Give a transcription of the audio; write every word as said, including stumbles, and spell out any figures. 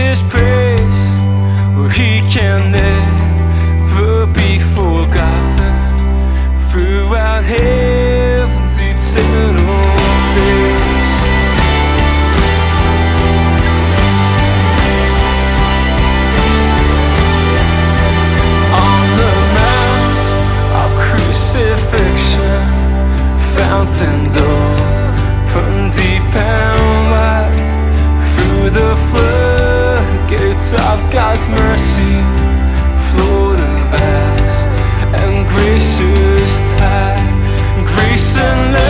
His praise, where He can never be forgotten throughout heaven's eternal days. On the mount of crucifixion, fountains open deep and wide. Through the floodgates of God's mercy flowed a vast and gracious tide. Grace and love